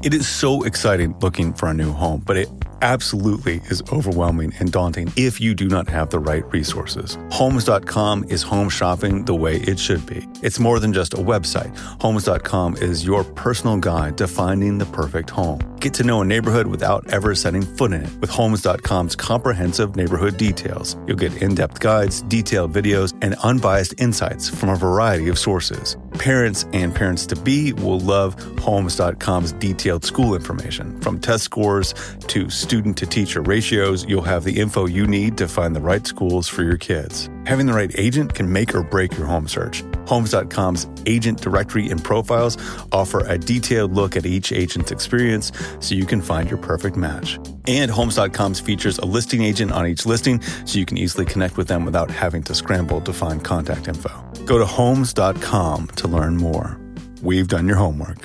It is so exciting looking for a new home, but it absolutely is overwhelming and daunting if you do not have the right resources. Homes.com is home shopping the way it should be. It's more than just a website. Homes.com is your personal guide to finding the perfect home. Get to know a neighborhood without ever setting foot in it with Homes.com's comprehensive neighborhood details. You'll get in-depth guides, detailed videos, and unbiased insights from a variety of sources. Parents and parents-to-be will love Homes.com's detailed school information. From test scores to student-to-teacher ratios, you'll have the info you need to find the right schools for your kids. Having the right agent can make or break your home search. Homes.com's agent directory and profiles offer a detailed look at each agent's experience so you can find your perfect match. And Homes.com's features a listing agent on each listing so you can easily connect with them without having to scramble to find contact info. Go to Homes.com to learn more. We've done your homework.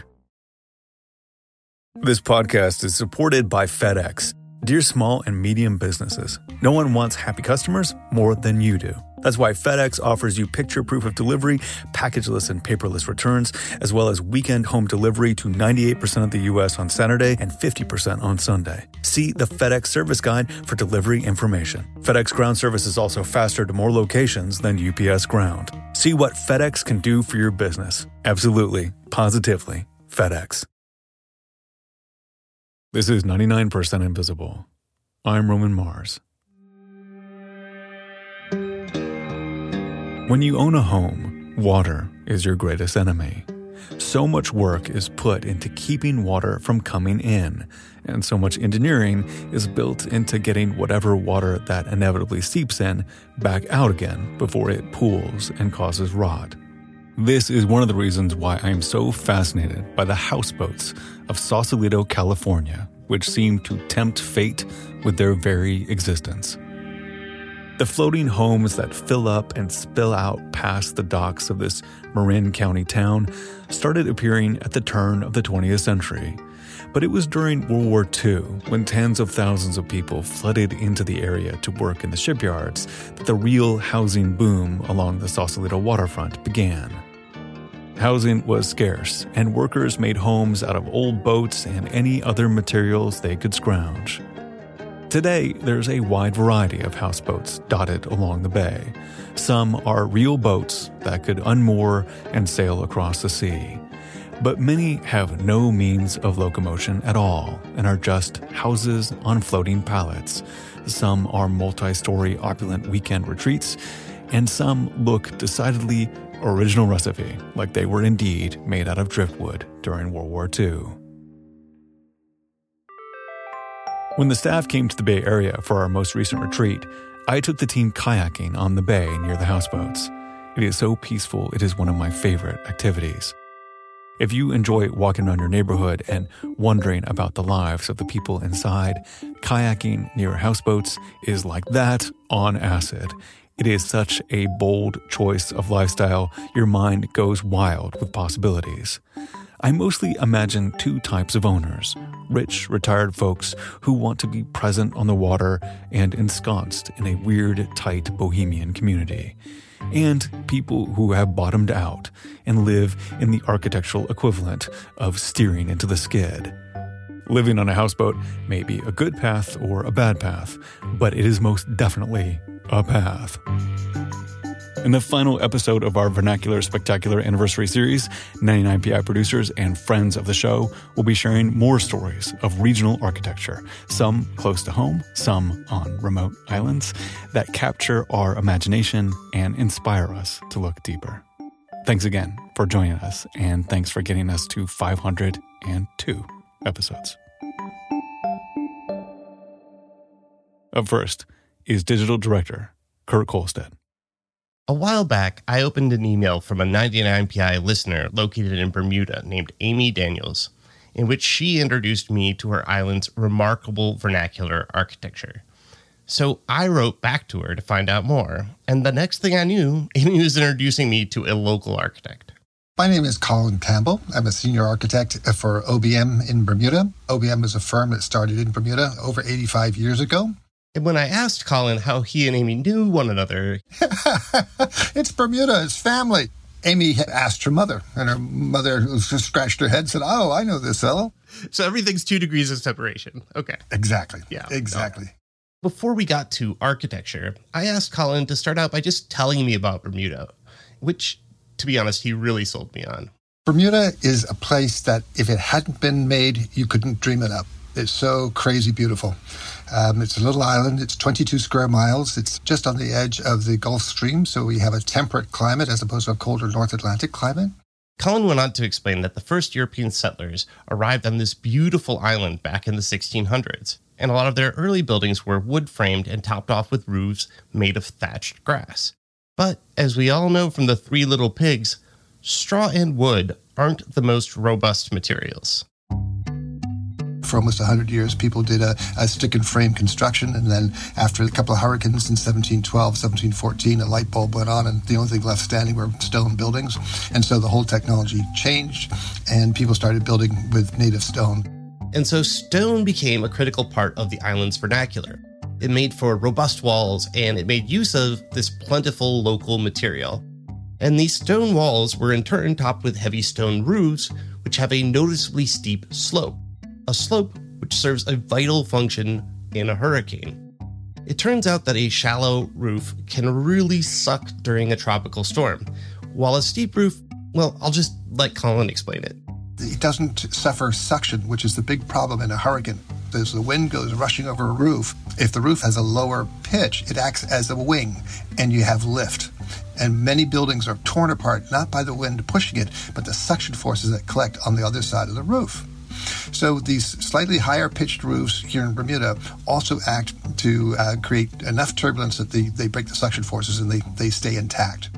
This podcast is supported by FedEx. Dear small and medium businesses, no one wants happy customers more than you do. That's why FedEx offers you picture proof of delivery, packageless and paperless returns, as well as weekend home delivery to 98% of the U.S. on Saturday and 50% on Sunday. See the FedEx service guide for delivery information. FedEx Ground service is also faster to more locations than UPS Ground. See what FedEx can do for your business. Absolutely, positively, FedEx. This is 99% Invisible. I'm Roman Mars. When you own a home, water is your greatest enemy. So much work is put into keeping water from coming in, and so much engineering is built into getting whatever water that inevitably seeps in back out again before it pools and causes rot. This is one of the reasons why I'm so fascinated by the houseboats of Sausalito, California, which seem to tempt fate with their very existence. The floating homes that fill up and spill out past the docks of this Marin County town started appearing at the turn of the 20th century. But it was during World War II, when tens of thousands of people flooded into the area to work in the shipyards, that the real housing boom along the Sausalito waterfront began. Housing was scarce, and workers made homes out of old boats and any other materials they could scrounge. Today, there's a wide variety of houseboats dotted along the bay. Some are real boats that could unmoor and sail across the sea. But many have no means of locomotion at all and are just houses on floating pallets. Some are multi-story opulent weekend retreats, and some look decidedly original recipe, like they were indeed made out of driftwood during World War II. When the staff came to the Bay Area for our most recent retreat, I took the team kayaking on the bay near the houseboats. It is so peaceful, it is one of my favorite activities. If you enjoy walking around your neighborhood and wondering about the lives of the people inside, kayaking near houseboats is like that on acid. It is such a bold choice of lifestyle, your mind goes wild with possibilities. I mostly imagine two types of owners: rich, retired folks who want to be present on the water and ensconced in a weird, tight bohemian community, and people who have bottomed out and live in the architectural equivalent of steering into the skid. Living on a houseboat may be a good path or a bad path, but it is most definitely a path. In the final episode of our Vernacular Spectacular Anniversary series, 99PI producers and friends of the show will be sharing more stories of regional architecture, some close to home, some on remote islands, that capture our imagination and inspire us to look deeper. Thanks again for joining us, and thanks for getting us to 502 episodes. Up first is Digital Director Kurt Kolstad. A while back, I opened an email from a 99PI listener located in Bermuda named Amy Daniels, in which she introduced me to her island's remarkable vernacular architecture. So I wrote back to her to find out more, and the next thing I knew, Amy was introducing me to a local architect. My name is Colin Campbell. I'm a senior architect for OBM in Bermuda. OBM is a firm that started in Bermuda over 85 years ago. And when I asked Colin how he and Amy knew one another... It's Bermuda, it's family. Amy had asked her mother, and her mother scratched her head and said, "Oh, I know this fellow." So everything's 2 degrees of separation. Okay. Exactly. Yeah. Exactly. Okay. Before we got to architecture, I asked Colin to start out by just telling me about Bermuda, which, to be honest, he really sold me on. Bermuda is a place that if it hadn't been made, you couldn't dream it up. It's so crazy beautiful. It's a little island. It's 22 square miles. It's just on the edge of the Gulf Stream, so we have a temperate climate as opposed to a colder North Atlantic climate. Colin went on to explain that the first European settlers arrived on this beautiful island back in the 1600s, and a lot of their early buildings were wood-framed and topped off with roofs made of thatched grass. But, as we all know from the Three Little Pigs, straw and wood aren't the most robust materials. For almost 100 years, people did a stick and frame construction, and then after a couple of hurricanes in 1712, 1714, a light bulb went on, and the only thing left standing were stone buildings. And so the whole technology changed, and people started building with native stone. And so stone became a critical part of the island's vernacular. It made for robust walls, and it made use of this plentiful local material. And these stone walls were in turn topped with heavy stone roofs, which have a noticeably steep slope. A slope which serves a vital function in a hurricane. It turns out that a shallow roof can really suck during a tropical storm, while a steep roof, well, I'll just let Colin explain it. It doesn't suffer suction, which is the big problem in a hurricane. As the wind goes rushing over a roof, if the roof has a lower pitch, it acts as a wing, and you have lift. And many buildings are torn apart, not by the wind pushing it, but the suction forces that collect on the other side of the roof. So these slightly higher pitched roofs here in Bermuda also act to create enough turbulence that they break the suction forces and they stay intact.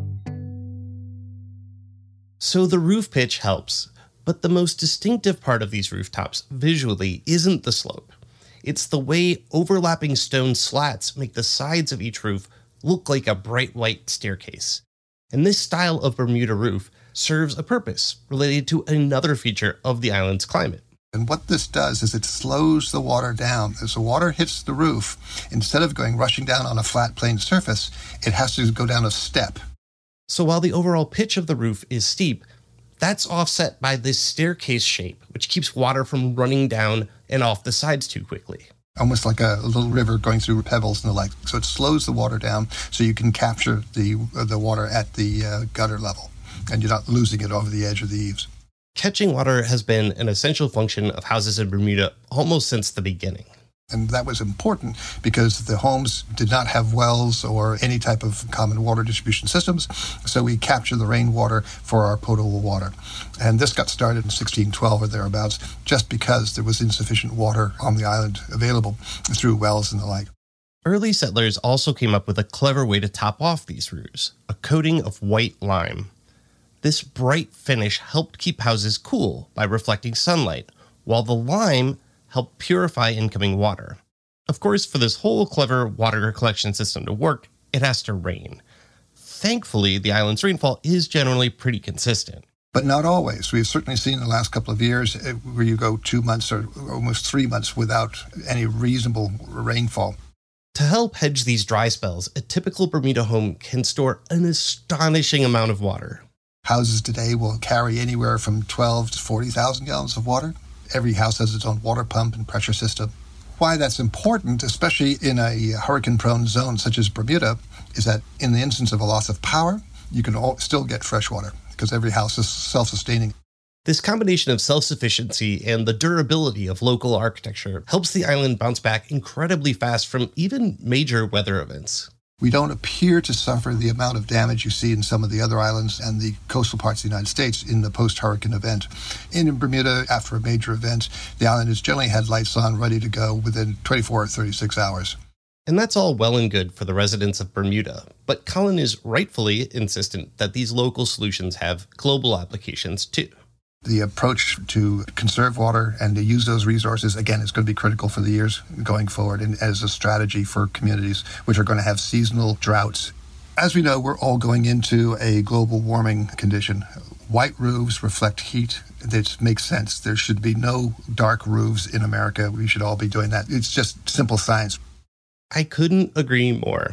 So the roof pitch helps, but the most distinctive part of these rooftops visually isn't the slope. It's the way overlapping stone slats make the sides of each roof look like a bright white staircase. And this style of Bermuda roof serves a purpose related to another feature of the island's climate. And what this does is it slows the water down. As the water hits the roof, instead of going rushing down on a flat plane surface, it has to go down a step. So while the overall pitch of the roof is steep, that's offset by this staircase shape, which keeps water from running down and off the sides too quickly. Almost like a little river going through pebbles and the like. So it slows the water down so you can capture the water at the gutter level, and you're not losing it over the edge of the eaves. Catching water has been an essential function of houses in Bermuda almost since the beginning. And that was important because the homes did not have wells or any type of common water distribution systems, so we captured the rainwater for our potable water. And this got started in 1612 or thereabouts, just because there was insufficient water on the island available through wells and the like. Early settlers also came up with a clever way to top off these roofs, a coating of white lime. This bright finish helped keep houses cool by reflecting sunlight, while the lime helped purify incoming water. Of course, for this whole clever water collection system to work, it has to rain. Thankfully, the island's rainfall is generally pretty consistent. But not always. We've certainly seen in the last couple of years where you go 2 months or almost 3 months without any reasonable rainfall. To help hedge these dry spells, a typical Bermuda home can store an astonishing amount of water. Houses today will carry anywhere from 12 to 40,000 gallons of water. Every house has its own water pump and pressure system. Why that's important, especially in a hurricane-prone zone such as Bermuda, is that in the instance of a loss of power, you can still get fresh water because every house is self-sustaining. This combination of self-sufficiency and the durability of local architecture helps the island bounce back incredibly fast from even major weather events. We don't appear to suffer the amount of damage you see in some of the other islands and the coastal parts of the United States in the post-hurricane event. In Bermuda, after a major event, the island has generally had lights on, ready to go within 24 or 36 hours. And that's all well and good for the residents of Bermuda, but Colin is rightfully insistent that these local solutions have global applications too. The approach to conserve water and to use those resources, again, is going to be critical for the years going forward and as a strategy for communities which are going to have seasonal droughts. As we know, we're all going into a global warming condition. White roofs reflect heat. That makes sense. There should be no dark roofs in America. We should all be doing that. It's just simple science. I couldn't agree more.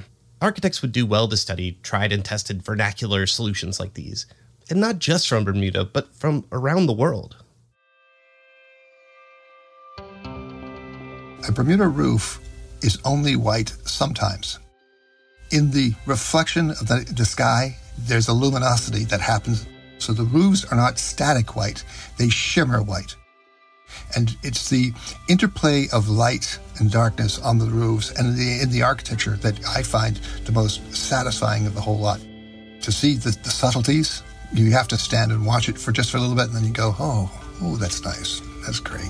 Architects would do well to study tried and tested vernacular solutions like these, and not just from Bermuda, but from around the world. A Bermuda roof is only white sometimes. In the reflection of the sky, there's a luminosity that happens. So the roofs are not static white, they shimmer white. And it's the interplay of light and darkness on the roofs and in the architecture that I find the most satisfying of the whole lot. To see the subtleties, you have to stand and watch it for a little bit, and then you go, oh, that's nice. That's great.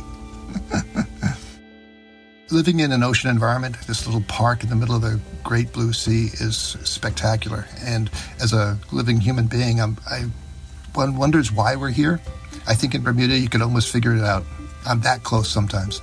Living in an ocean environment, this little park in the middle of the great blue sea is spectacular. And as a living human being, one wonders why we're here. I think in Bermuda, you could almost figure it out. I'm that close sometimes.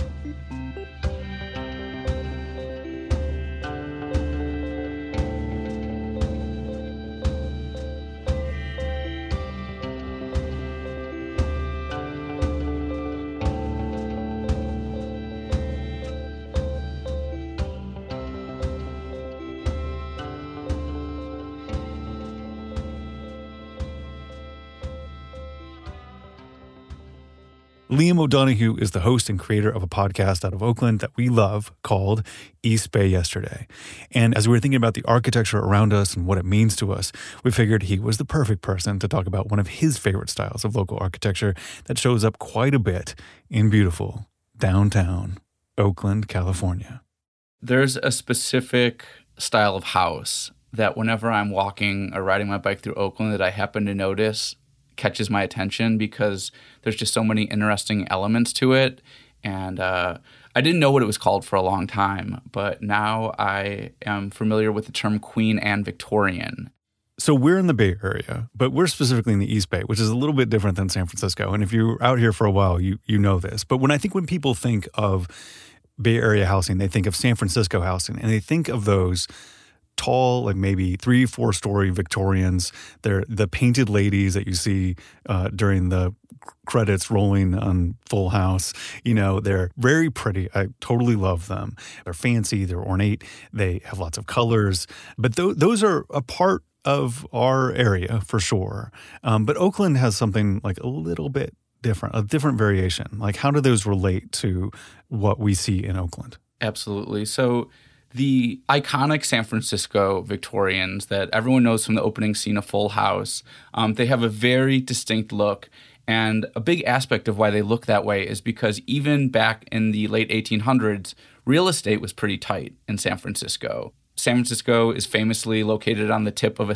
Liam O'Donoghue is the host and creator of a podcast out of Oakland that we love called East Bay Yesterday. And as we were thinking about the architecture around us and what it means to us, we figured he was the perfect person to talk about one of his favorite styles of local architecture that shows up quite a bit in beautiful downtown Oakland, California. There's a specific style of house that whenever I'm walking or riding my bike through Oakland that I happen to notice catches my attention because there's just so many interesting elements to it. And I didn't know what it was called for a long time, but now I am familiar with the term Queen Anne Victorian. So we're in the Bay Area, but we're specifically in the East Bay, which is a little bit different than San Francisco. And if you're out here for a while, you know this. But when people think of Bay Area housing, they think of San Francisco housing, and they think of those tall, like maybe 3-4 story Victorians. They're the painted ladies that you see during the credits rolling on Full House. You know, they're very pretty. I totally love them. They're fancy, they're ornate, they have lots of colors. But those are a part of our area for sure. But Oakland has something like a little bit different, a different variation. Like, how do those relate to what we see in Oakland? Absolutely. So the iconic San Francisco Victorians that everyone knows from the opening scene of Full House, they have a very distinct look. And a big aspect of why they look that way is because even back in the late 1800s, real estate was pretty tight in San Francisco. San Francisco is famously located on the tip of a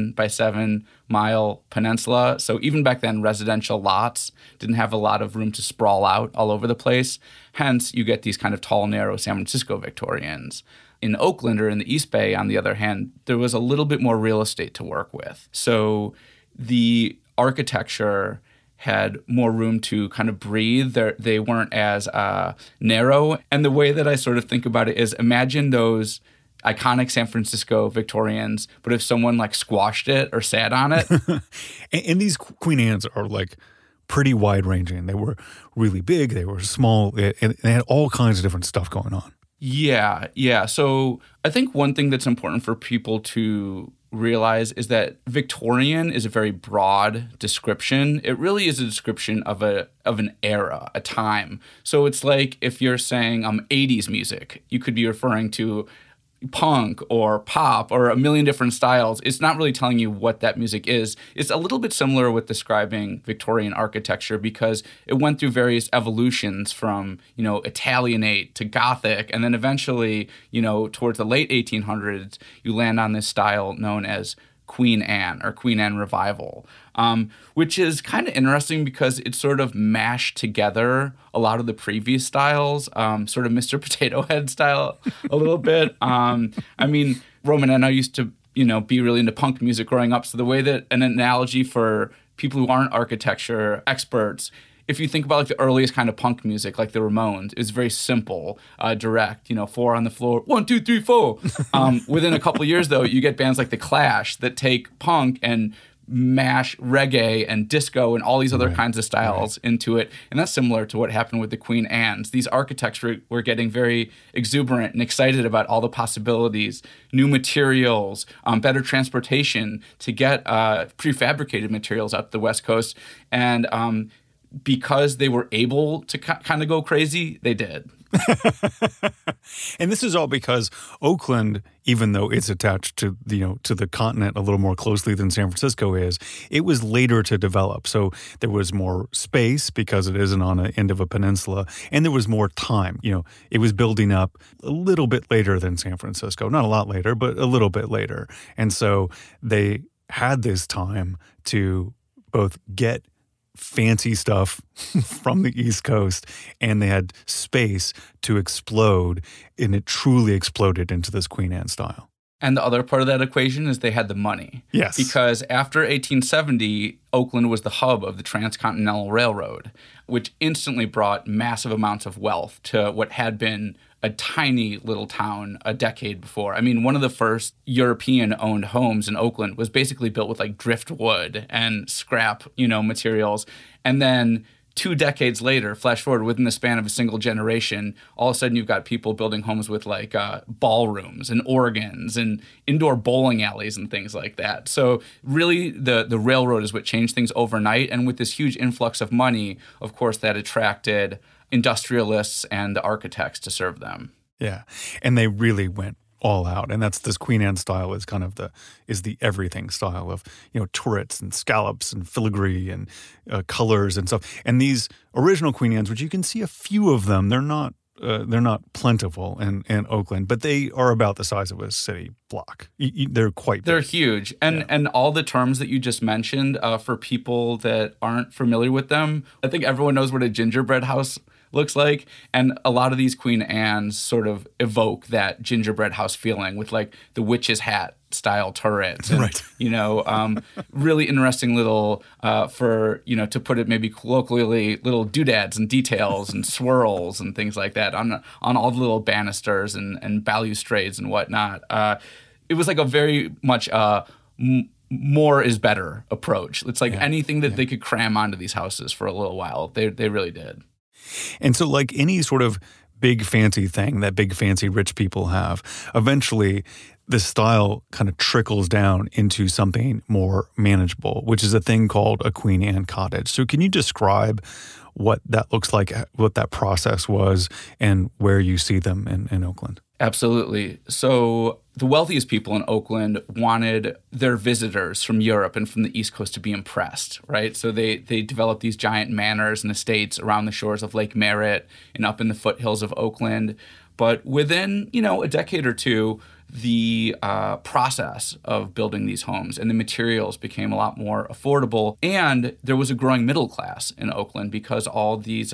7-by-7 mile peninsula. So even back then, residential lots didn't have a lot of room to sprawl out all over the place. Hence, you get these kind of tall, narrow San Francisco Victorians. In Oakland or in the East Bay, on the other hand, there was a little bit more real estate to work with. So the architecture had more room to kind of breathe. They weren't as narrow. And the way that I sort of think about it is imagine those iconic San Francisco Victorians, but if someone like squashed it or sat on it. and these Queen Annes are like pretty wide ranging. They were really big, they were small, and they had all kinds of different stuff going on. Yeah. So I think one thing that's important for people to realize is that Victorian is a very broad description. It really is a description of an era, a time. So it's like if you're saying 80s music, you could be referring to punk or pop or a million different styles. It's not really telling you what that music is. It's a little bit similar with describing Victorian architecture because it went through various evolutions from, Italianate to Gothic, and then eventually, towards the late 1800s, you land on this style known as Queen Anne or Queen Anne Revival, which is kind of interesting because it sort of mashed together a lot of the previous styles, sort of Mr. Potato Head style a little bit. Roman and I used to, be really into punk music growing up. So the way that an analogy for people who aren't architecture experts, if you think about like the earliest kind of punk music, like the Ramones, it's very simple, direct, 4 on the floor, 1, 2, 3, 4. Within a couple of years, though, you get bands like The Clash that take punk and mash reggae and disco and all these other kinds of styles into it. And that's similar to what happened with the Queen Anne's. These architects were getting very exuberant and excited about all the possibilities, new materials, better transportation to get prefabricated materials out to the West Coast. And because they were able to kind of go crazy, they did. And this is all because Oakland, even though it's attached to the continent a little more closely than San Francisco is, it was later to develop. So there was more space because it isn't on the end of a peninsula, and there was more time. It was building up a little bit later than San Francisco, not a lot later, but a little bit later. And so they had this time to both get fancy stuff from the East Coast, and they had space to explode, and it truly exploded into this Queen Anne style. And the other part of that equation is they had the money. Yes. Because after 1870, Oakland was the hub of the Transcontinental Railroad, which instantly brought massive amounts of wealth to what had been a tiny little town a decade before. I mean, one of the first European-owned homes in Oakland was basically built with like driftwood and scrap, materials. And then 2 decades later, flash forward within the span of a single generation, all of a sudden you've got people building homes with like ballrooms and organs and indoor bowling alleys and things like that. So really the railroad is what changed things overnight. And with this huge influx of money, of course, that attracted industrialists and architects to serve them. Yeah. And they really went all out. And that's this Queen Anne style is kind of the everything style of, turrets and scallops and filigree and colors and stuff. And these original Queen Annes, which you can see a few of them, they're not plentiful in Oakland, but they are about the size of a city block. They're quite big. They're huge. And all the terms that you just mentioned, for people that aren't familiar with them, I think everyone knows what a gingerbread house looks like. And a lot of these Queen Annes sort of evoke that gingerbread house feeling with like the witch's hat style turrets. And, really interesting little, to put it maybe colloquially, little doodads and details and swirls and things like that on all the little banisters and balustrades and whatnot. It was like a very much more is better approach. It's like anything that they could cram onto these houses for a little while. They really did. And so like any sort of big fancy thing that big fancy rich people have, eventually the style kind of trickles down into something more manageable, which is a thing called a Queen Anne cottage. So can you describe what that looks like, what that process was, and where you see them in Oakland? Absolutely. So the wealthiest people in Oakland wanted their visitors from Europe and from the East Coast to be impressed, right? So they developed these giant manors and estates around the shores of Lake Merritt and up in the foothills of Oakland. But within, a decade or two, the process of building these homes and the materials became a lot more affordable. And there was a growing middle class in Oakland because all these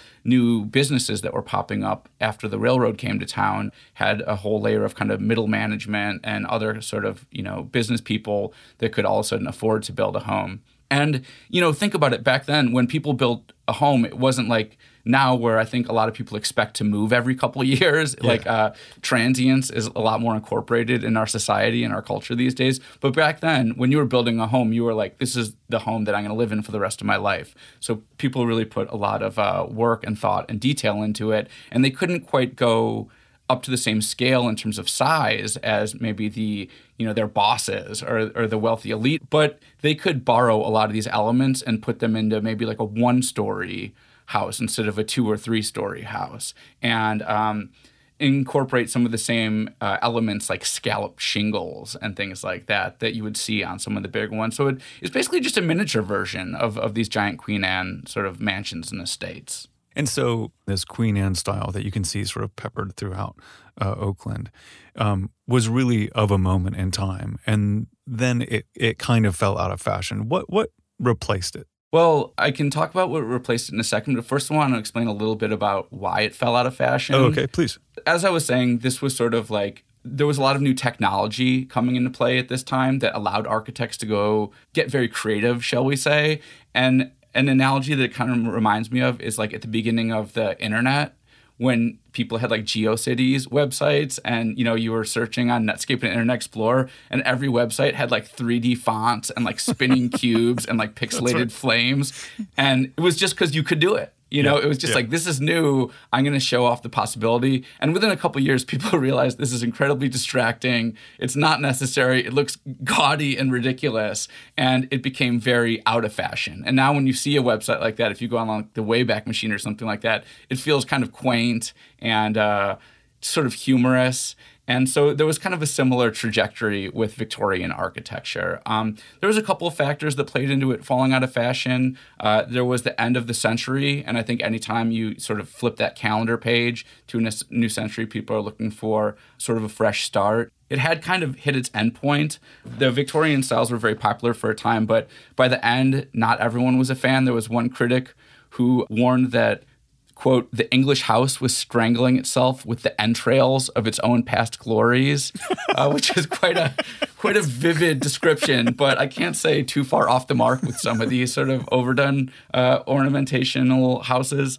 new businesses that were popping up after the railroad came to town had a whole layer of kind of middle management and other sort of, business people that could all of a sudden afford to build a home. And, think about it. Back then, when people built a home, it wasn't like now where I think a lot of people expect to move every couple of years. Yeah. Like transience is a lot more incorporated in our society and our culture these days. But back then, when you were building a home, you were like, this is the home that I'm going to live in for the rest of my life. So people really put a lot of work and thought and detail into it. And they couldn't quite go up to the same scale in terms of size as maybe their bosses or the wealthy elite, but they could borrow a lot of these elements and put them into maybe like a 1-story house instead of a 2 or 3-story house, and incorporate some of the same elements like scallop shingles and things like that you would see on some of the bigger ones. So it's basically just a miniature version of these giant Queen Anne sort of mansions and estates. And so this Queen Anne style that you can see sort of peppered throughout Oakland was really of a moment in time. And then it kind of fell out of fashion. What replaced it? Well, I can talk about what replaced it in a second, but first I want to explain a little bit about why it fell out of fashion. Oh, okay, please. As I was saying, this was sort of like there was a lot of new technology coming into play at this time that allowed architects to go get very creative, shall we say. And an analogy that it kind of reminds me of is like at the beginning of the internet, when people had like GeoCities websites and, you were searching on Netscape and Internet Explorer and every website had like 3D fonts and like spinning cubes and like pixelated flames. And it was just because you could do it. It was just like, this is new. I'm going to show off the possibility. And within a couple of years, people realized this is incredibly distracting. It's not necessary. It looks gaudy and ridiculous. And it became very out of fashion. And now when you see a website like that, if you go on like the Wayback Machine or something like that, it feels kind of quaint and sort of humorous. And so there was kind of a similar trajectory with Victorian architecture. There was a couple of factors that played into it falling out of fashion. There was the end of the century, and I think anytime you sort of flip that calendar page to a new century, people are looking for sort of a fresh start. It had kind of hit its end point. The Victorian styles were very popular for a time, but by the end, not everyone was a fan. There was one critic who warned that, quote, the English house was strangling itself with the entrails of its own past glories, which is quite a vivid description, but I can't say too far off the mark with some of these sort of overdone ornamentational houses.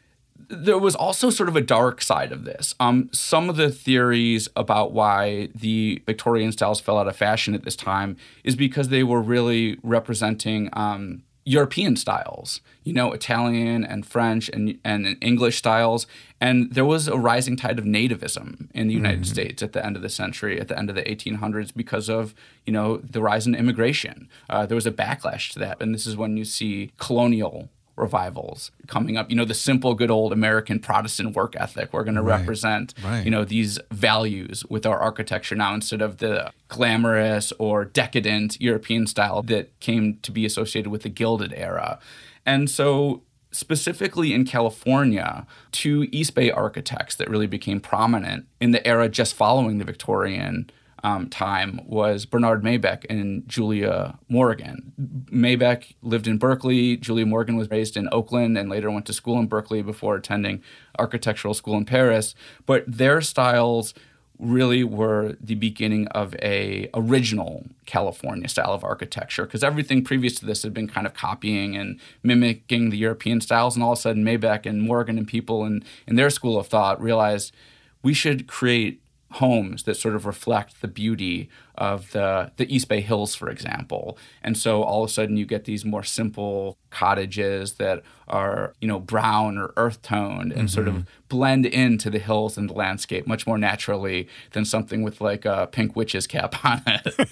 There was also sort of a dark side of this. Some of the theories about why the Victorian styles fell out of fashion at this time is because they were really representing European styles, Italian and French and English styles. And there was a rising tide of nativism in the United States at the end of the century, at the end of the 1800s, because of, the rise in immigration. There was a backlash to that. And this is when you see colonial revivals coming up, the simple, good old American Protestant work ethic. We're going to represent, these values with our architecture now instead of the glamorous or decadent European style that came to be associated with the Gilded era. And so specifically in California, two East Bay architects that really became prominent in the era just following the Victorian time was Bernard Maybeck and Julia Morgan. Maybeck lived in Berkeley. Julia Morgan was raised in Oakland and later went to school in Berkeley before attending architectural school in Paris. But their styles really were the beginning of a original California style of architecture, because everything previous to this had been kind of copying and mimicking the European styles. And all of a sudden, Maybeck and Morgan and people in their school of thought realized we should create homes that sort of reflect the beauty of the East Bay Hills, for example. And so all of a sudden you get these more simple cottages that are, brown or earth toned and sort of blend into the hills and the landscape much more naturally than something with like a pink witch's cap on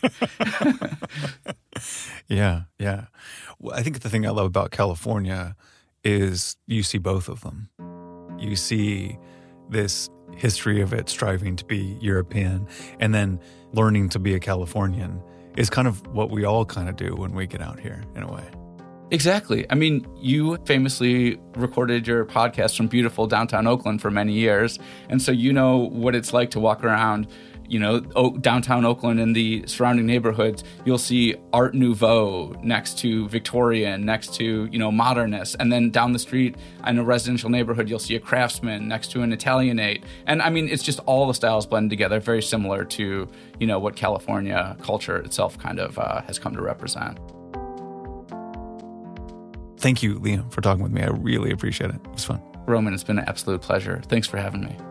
it. Yeah. Well, I think the thing I love about California is you see both of them. You see this history of it striving to be European, and then learning to be a Californian is kind of what we all kind of do when we get out here in a way. Exactly. I mean, you famously recorded your podcast from beautiful downtown Oakland for many years, and so you know what it's like to walk around, downtown Oakland and the surrounding neighborhoods. You'll see Art Nouveau next to Victorian, next to, Modernist. And then down the street in a residential neighborhood, you'll see a Craftsman next to an Italianate. And I mean, it's just all the styles blend together, very similar to, what California culture itself kind of has come to represent. Thank you, Liam, for talking with me. I really appreciate it. It was fun. Roman, it's been an absolute pleasure. Thanks for having me.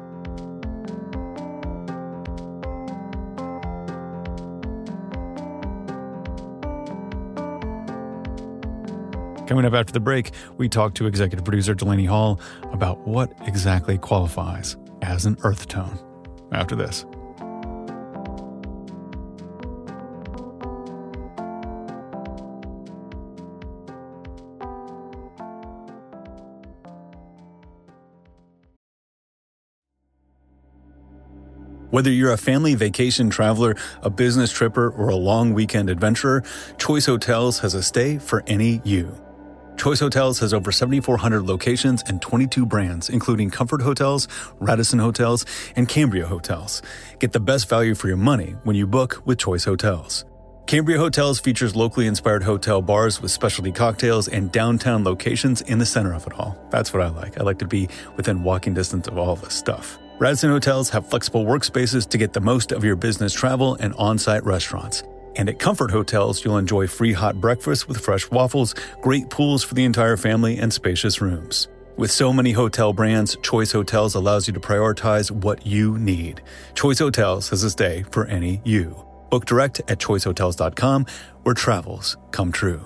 Coming up after the break, we talk to executive producer Delaney Hall about what exactly qualifies as an earth tone. After this. Whether you're a family vacation traveler, a business tripper, or a long weekend adventurer, Choice Hotels has a stay for any you. Choice Hotels has over 7,400 locations and 22 brands, including Comfort Hotels, Radisson Hotels, and Cambria Hotels. Get the best value for your money when you book with Choice Hotels. Cambria Hotels features locally inspired hotel bars with specialty cocktails and downtown locations in the center of it all. That's what I like. I like to be within walking distance of all this stuff. Radisson Hotels have flexible workspaces to get the most of your business travel and on-site restaurants. And at Comfort Hotels, you'll enjoy free hot breakfast with fresh waffles, great pools for the entire family, and spacious rooms. With so many hotel brands, Choice Hotels allows you to prioritize what you need. Choice Hotels has a stay for any you. Book direct at choicehotels.com, where travels come true.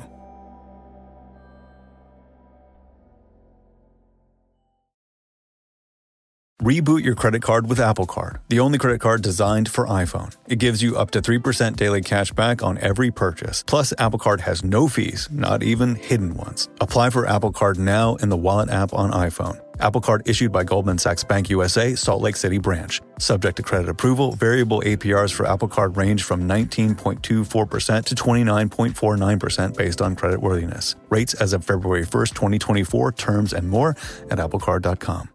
Reboot your credit card with Apple Card, the only credit card designed for iPhone. It gives you up to 3% daily cash back on every purchase. Plus, Apple Card has no fees, not even hidden ones. Apply for Apple Card now in the Wallet app on iPhone. Apple Card issued by Goldman Sachs Bank USA, Salt Lake City branch. Subject to credit approval, variable APRs for Apple Card range from 19.24% to 29.49% based on creditworthiness. Rates as of February 1st, 2024. Terms and more at applecard.com.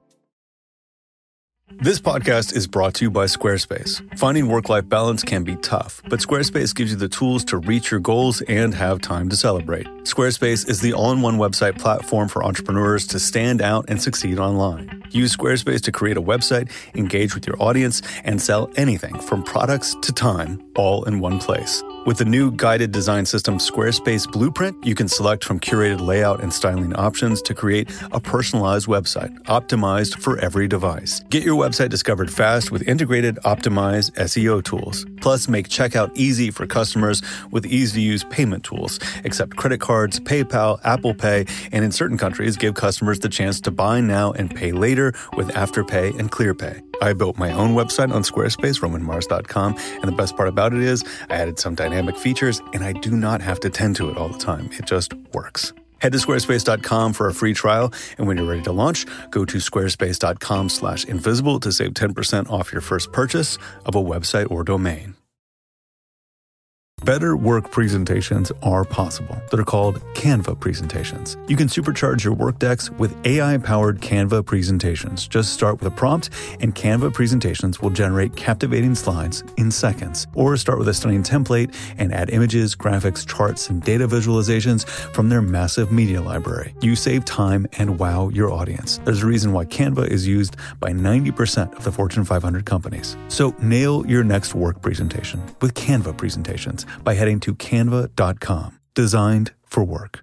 This podcast is brought to you by Squarespace. Finding work-life balance can be tough, but Squarespace gives you the tools to reach your goals and have time to celebrate. Squarespace is the all-in-one website platform for entrepreneurs to stand out and succeed online. Use Squarespace to create a website, engage with your audience, and sell anything from products to time, all in one place. With the new guided design system Squarespace Blueprint, you can select from curated layout and styling options to create a personalized website, optimized for every device. Get your website discovered fast with integrated, optimized SEO tools. Plus, make checkout easy for customers with easy-to-use payment tools. Accept credit cards, PayPal, Apple Pay, and in certain countries, give customers the chance to buy now and pay later with Afterpay and ClearPay. I built my own website on Squarespace, RomanMars.com, and the best part about it is I added some dynamic features, and I do not have to tend to it all the time. It just works. Head to squarespace.com for a free trial, and when you're ready to launch, go to squarespace.com/invisible to save 10% off your first purchase of a website or domain. Better work presentations are possible. They're called Canva presentations. You can supercharge your work decks with AI-powered Canva presentations. Just start with a prompt, and Canva presentations will generate captivating slides in seconds. Or start with a stunning template and add images, graphics, charts, and data visualizations from their massive media library. You save time and wow your audience. There's a reason why Canva is used by 90% of the Fortune 500 companies. So nail your next work presentation with Canva presentations by heading to canva.com. Designed for work.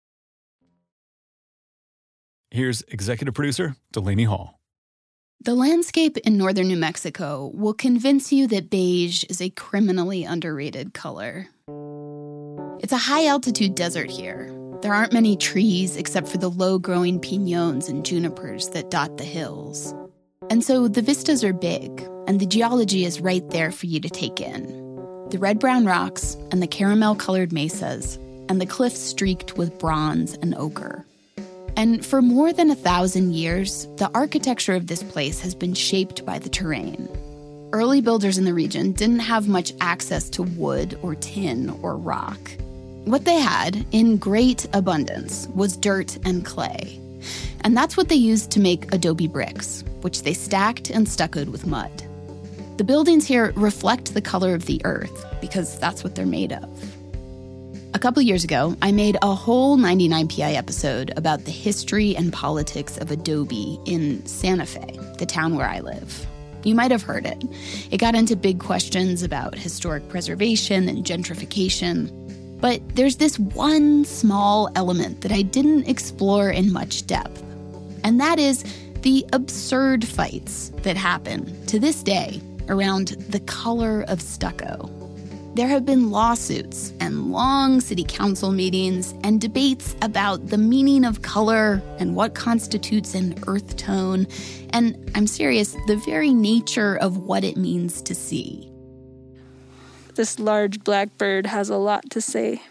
Here's executive producer Delaney Hall. The landscape in northern New Mexico will convince you that beige is a criminally underrated color. It's a high-altitude desert here. There aren't many trees except for the low-growing piñons and junipers that dot the hills. And so the vistas are big, and the geology is right there for you to take in. The red-brown rocks and the caramel-colored mesas and the cliffs streaked with bronze and ochre. And for more than 1,000 years, the architecture of this place has been shaped by the terrain. Early builders in the region didn't have much access to wood or tin or rock. What they had, in great abundance, was dirt and clay. And that's what they used to make adobe bricks, which they stacked and stuccoed with mud. The buildings here reflect the color of the earth because that's what they're made of. A couple years ago, I made a whole 99PI episode about the history and politics of adobe in Santa Fe, the town where I live. You might have heard it. It got into big questions about historic preservation and gentrification. But there's this one small element that I didn't explore in much depth, and that is the absurd fights that happen to this day around the color of stucco. There have been lawsuits and long city council meetings and debates about the meaning of color and what constitutes an earth tone, and I'm serious, the very nature of what it means to see. This large black bird has a lot to say.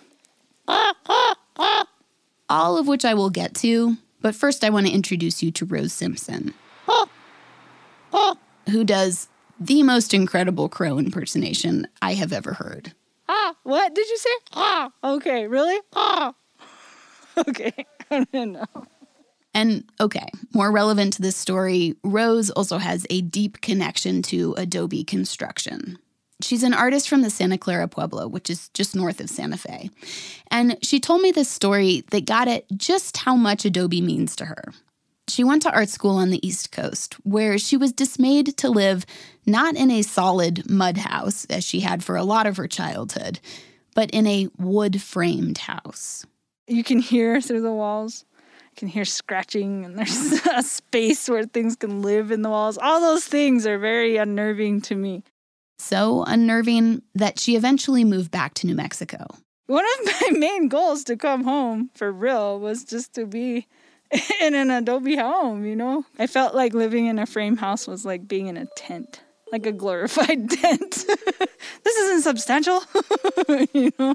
All of which I will get to, but first I want to introduce you to Rose Simpson, who does the most incredible crow impersonation I have ever heard. What did you say? Okay, really? Okay, I don't know. And okay, more relevant to this story, Rose also has a deep connection to adobe construction. She's an artist from the Santa Clara Pueblo, which is just north of Santa Fe. And she told me this story that got at just how much adobe means to her. She went to art school on the East Coast, where she was dismayed to live not in a solid mud house, as she had for a lot of her childhood, but in a wood-framed house. You can hear through the walls. I can hear scratching, and there's a space where things can live in the walls. All those things are very unnerving to me. So unnerving that she eventually moved back to New Mexico. One of my main goals to come home for real was just to be in an adobe home, you know? I felt like living in a frame house was like being in a tent, like a glorified tent. This isn't substantial, you know?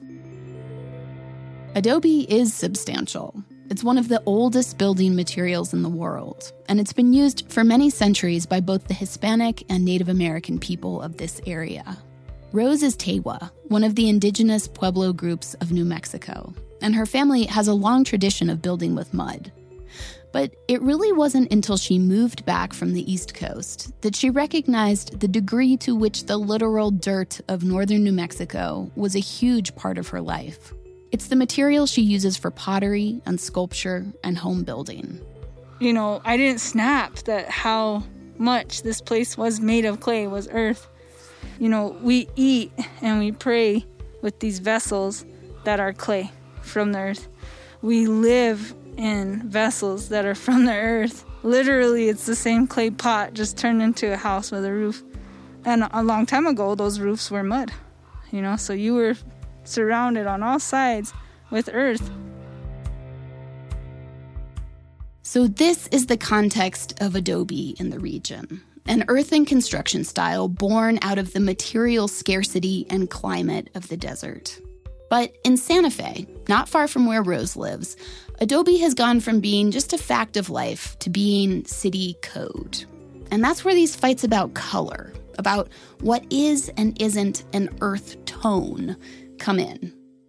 Adobe is substantial. It's one of the oldest building materials in the world, and it's been used for many centuries by both the Hispanic and Native American people of this area. Rose is Tewa, one of the indigenous Pueblo groups of New Mexico, and her family has a long tradition of building with mud. But it really wasn't until she moved back from the East Coast that she recognized the degree to which the literal dirt of northern New Mexico was a huge part of her life. It's the material she uses for pottery and sculpture and home building. You know, I didn't snap that how much this place was made of clay, was earth. You know, we eat and we pray with these vessels that are clay from the earth. We live in vessels that are from the earth. Literally, it's the same clay pot just turned into a house with a roof. And a long time ago, those roofs were mud. You know, so you were surrounded on all sides with earth. So this is the context of adobe in the region, an earthen construction style born out of the material scarcity and climate of the desert. But in Santa Fe, not far from where Rose lives, adobe has gone from being just a fact of life to being city code. And that's where these fights about color, about what is and isn't an earth tone, come in.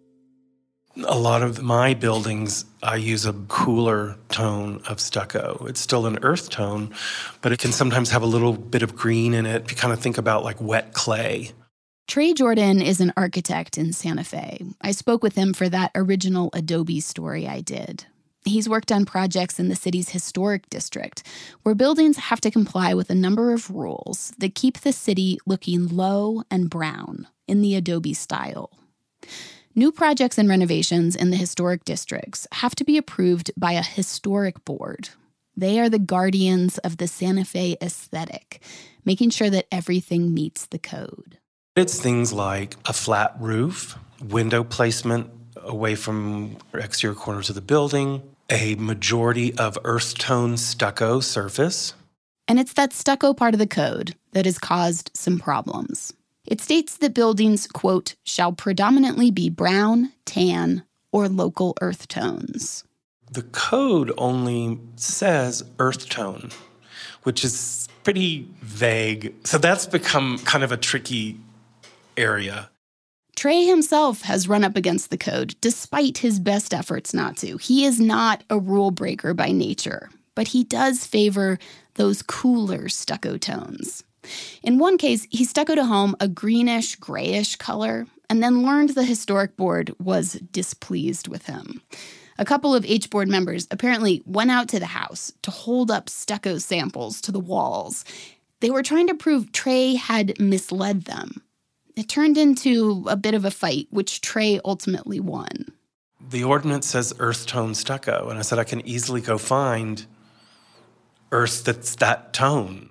A lot of my buildings, I use a cooler tone of stucco. It's still an earth tone, but it can sometimes have a little bit of green in it. If you kind of think about like wet clay. Trey Jordan is an architect in Santa Fe. I spoke with him for that original Adobe story I did. He's worked on projects in the city's historic district, where buildings have to comply with a number of rules that keep the city looking low and brown in the Adobe style. New projects and renovations in the historic districts have to be approved by a historic board. They are the guardians of the Santa Fe aesthetic, making sure that everything meets the code. It's things like a flat roof, window placement away from exterior corners of the building, a majority of earth tone stucco surface. And it's that stucco part of the code that has caused some problems. It states that buildings, quote, shall predominantly be brown, tan, or local earth tones. The code only says earth tone, which is pretty vague. So that's become kind of a tricky area. Trey himself has run up against the code, despite his best efforts not to. He is not a rule breaker by nature, but he does favor those cooler stucco tones. In one case, he stuccoed a home a greenish, grayish color, and then learned the historic board was displeased with him. A couple of H-board members apparently went out to the house to hold up stucco samples to the walls. They were trying to prove Trey had misled them. It turned into a bit of a fight, which Trey ultimately won. The ordinance says earth tone stucco, and I said I can easily go find earth that's that tone.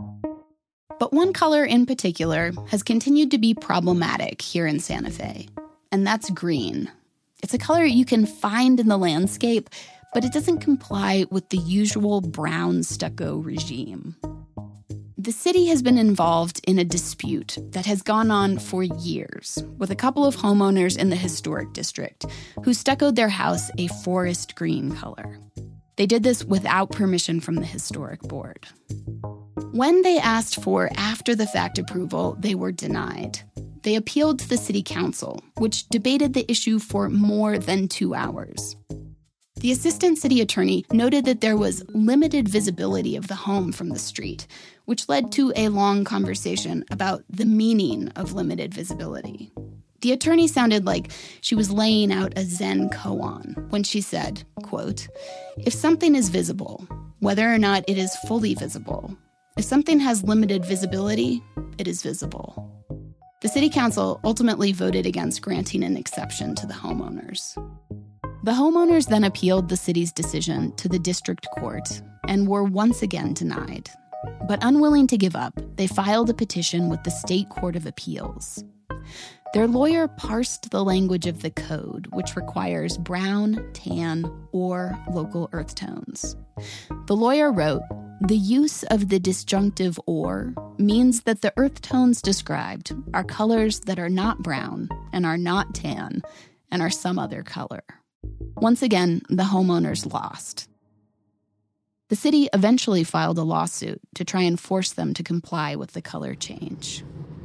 But one color in particular has continued to be problematic here in Santa Fe, and that's green. It's a color you can find in the landscape, but it doesn't comply with the usual brown stucco regime. The city has been involved in a dispute that has gone on for years with a couple of homeowners in the historic district who stuccoed their house a forest green color. They did this without permission from the historic board. When they asked for after-the-fact approval, they were denied. They appealed to the city council, which debated the issue for more than 2 hours. The assistant city attorney noted that there was limited visibility of the home from the street, which led to a long conversation about the meaning of limited visibility. The attorney sounded like she was laying out a Zen koan when she said, quote, "If something is visible, whether or not it is fully visible, if something has limited visibility, it is visible." The city council ultimately voted against granting an exception to the homeowners. The homeowners then appealed the city's decision to the district court and were once again denied. But unwilling to give up, they filed a petition with the State Court of Appeals. Their lawyer parsed the language of the code, which requires brown, tan, or local earth tones. The lawyer wrote, "The use of the disjunctive or means that the earth tones described are colors that are not brown and are not tan and are some other color." Once again, the homeowners lost. The city eventually filed a lawsuit to try and force them to comply with the color change.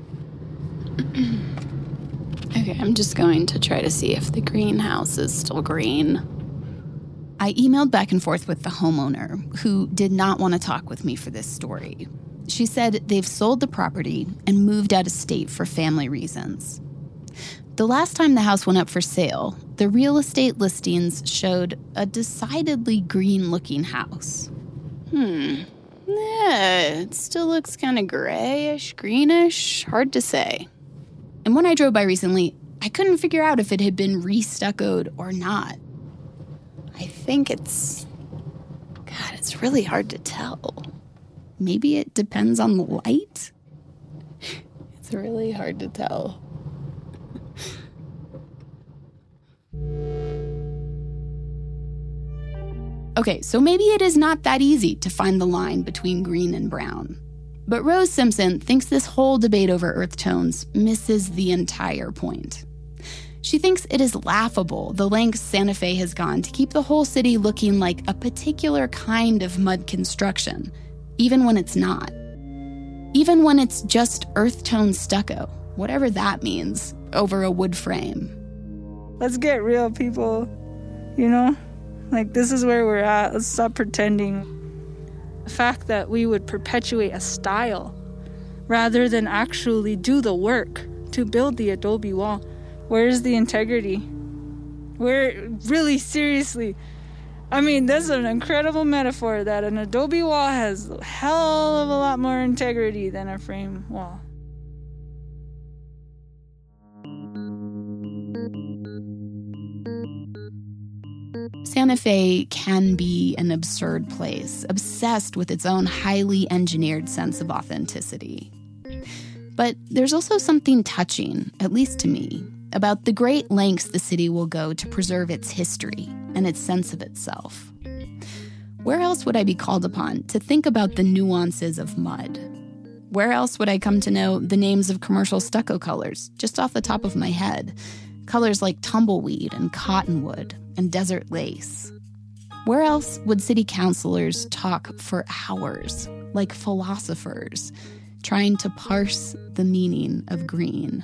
Okay, I'm just going to try to see if the greenhouse is still green. I emailed back and forth with the homeowner, who did not want to talk with me for this story. She said they've sold the property and moved out of state for family reasons. The last time the house went up for sale, the real estate listings showed a decidedly green-looking house. Yeah, it still looks kind of grayish, greenish, hard to say. And when I drove by recently, I couldn't figure out if it had been re-stuccoed or not. I think it's really hard to tell. Maybe it depends on the light? It's really hard to tell. Okay, so maybe it is not that easy to find the line between green and brown. But Rose Simpson thinks this whole debate over earth tones misses the entire point. She thinks it is laughable the lengths Santa Fe has gone to keep the whole city looking like a particular kind of mud construction, even when it's not. Even when it's just earth tone stucco, whatever that means, over a wood frame. Let's get real, people. You know? Like, this is where we're at. Let's stop pretending. The fact that we would perpetuate a style rather than actually do the work to build the adobe wall. Where's the integrity? Where, really, seriously, I mean, that's an incredible metaphor that an adobe wall has a hell of a lot more integrity than a frame wall. Santa Fe can be an absurd place, obsessed with its own highly engineered sense of authenticity. But there's also something touching, at least to me, about the great lengths the city will go to preserve its history and its sense of itself. Where else would I be called upon to think about the nuances of mud? Where else would I come to know the names of commercial stucco colors, just off the top of my head? Colors like tumbleweed and cottonwood and desert lace. Where else would city councilors talk for hours, like philosophers, trying to parse the meaning of green?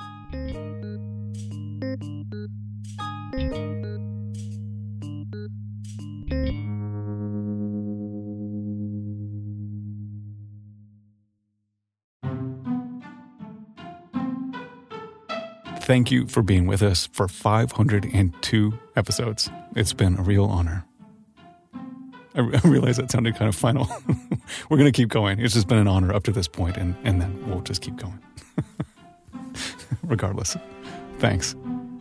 Thank you for being with us for 502 episodes. It's been a real honor. I realize that sounded kind of final. We're going to keep going. It's just been an honor up to this point, and then we'll just keep going. Regardless. Thanks.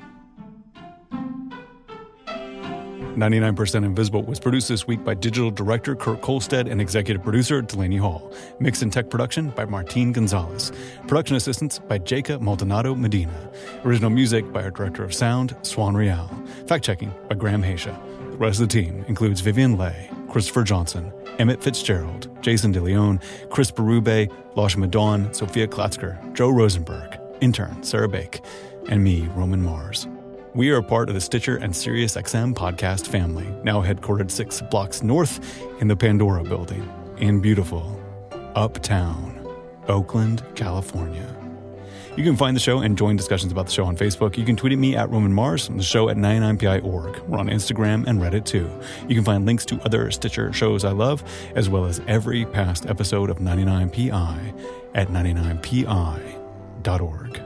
99% Invisible was produced this week by digital director Kurt Kolstad and executive producer Delaney Hall. Mix and tech production by Martín Gonzalez. Production assistance by Jacob Maldonado Medina. Original music by our director of sound, Swan Real. Fact-checking by Graham Haisha. The rest of the team includes Vivian Lay, Christopher Johnson, Emmett Fitzgerald, Jason DeLeon, Chris Berube, Lashma Dawn, Sophia Klatzker, Joe Rosenberg, intern Sarah Bake, and me, Roman Mars. We are a part of the Stitcher and SiriusXM podcast family, now headquartered 6 blocks north in the Pandora building in beautiful Uptown, Oakland, California. You can find the show and join discussions about the show on Facebook. You can tweet at me at Roman Mars and the show at 99pi.org. We're on Instagram and Reddit too. You can find links to other Stitcher shows I love, as well as every past episode of 99pi at 99pi.org.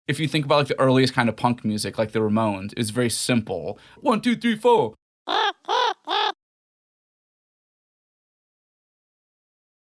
If you think about like the earliest kind of punk music, like the Ramones, it's very simple. 1, 2, 3, 4.